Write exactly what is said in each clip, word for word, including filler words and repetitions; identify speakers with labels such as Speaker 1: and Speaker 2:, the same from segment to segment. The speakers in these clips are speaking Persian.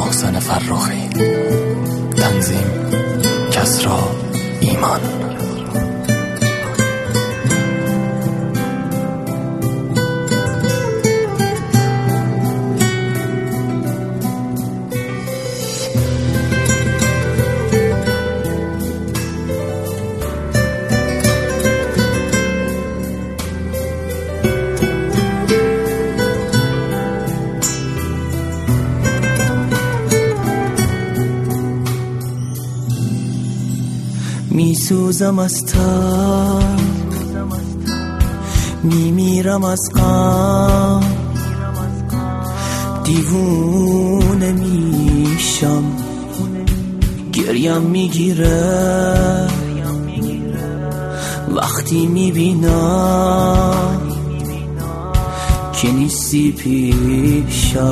Speaker 1: محسن فرخی. تنظیم کسرا ایمان.
Speaker 2: می سوزم از تب، می میرم از غم، دیوونه میشم، گریم میگیره وقتی میبینم که نیستی پیشم.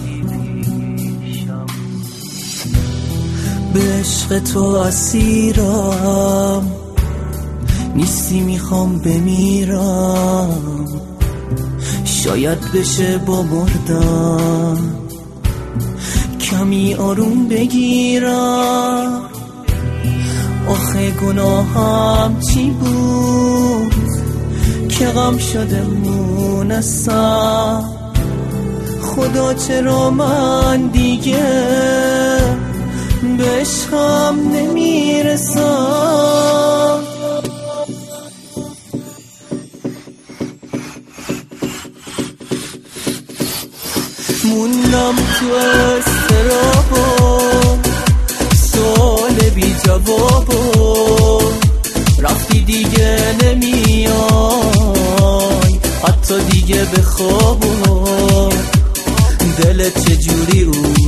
Speaker 2: به عشق تو اسیرم، نیستی میخوام بمیرم، شاید بشه با مردم کمی آروم بگیرم. آخه گناهم چی بود که غم شده مونستم؟ خدا چرا من دیگه به عشقم نمیرسم؟ موندم تو استرابو، سوال بی جوابو، رفتی دیگه نمیای حتی دیگه به خوابو. دلت چجوری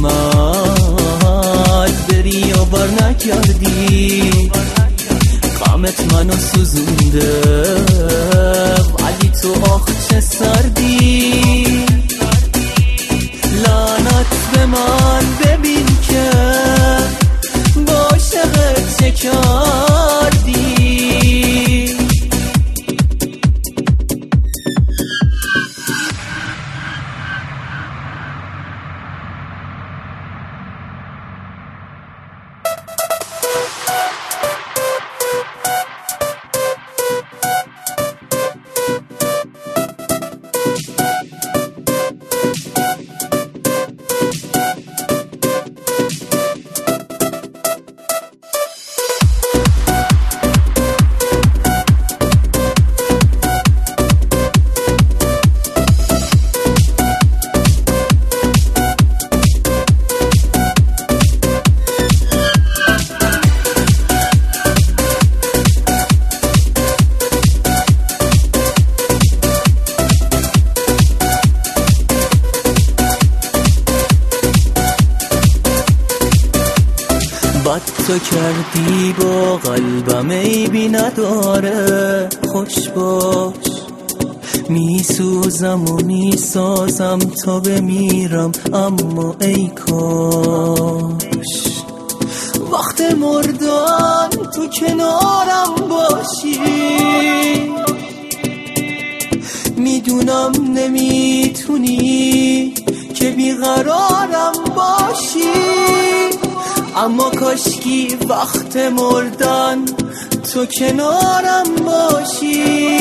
Speaker 2: اومد بری یا بر نکردی؟ غمت منو سوزونده ولی تو آخ چه سردی. لعنت به من ببین که با عاشقت چه کردی. بد تو کردی با قلبم عیبی نداره، خوش باش. میسوزم و میسازم تا بمیرم اما ای کاش وقت مردن تو کنارم باشی. میدونم نمیتونی که بیقرارم باشی، اما کاشکی وقت مردن تو کنارم باشی.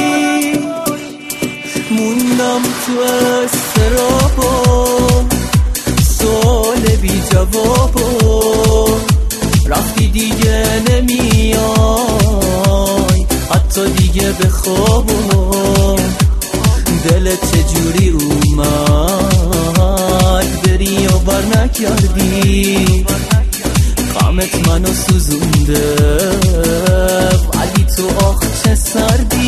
Speaker 2: موندم تو استرابو، سوال بی جوابو، رفتی دیگه نمیای حتی دیگه به خوابو. دلت چجوری اومد بری یا بر نکردی؟ غمت منو سوزونده ولی تو آخ چه سردی.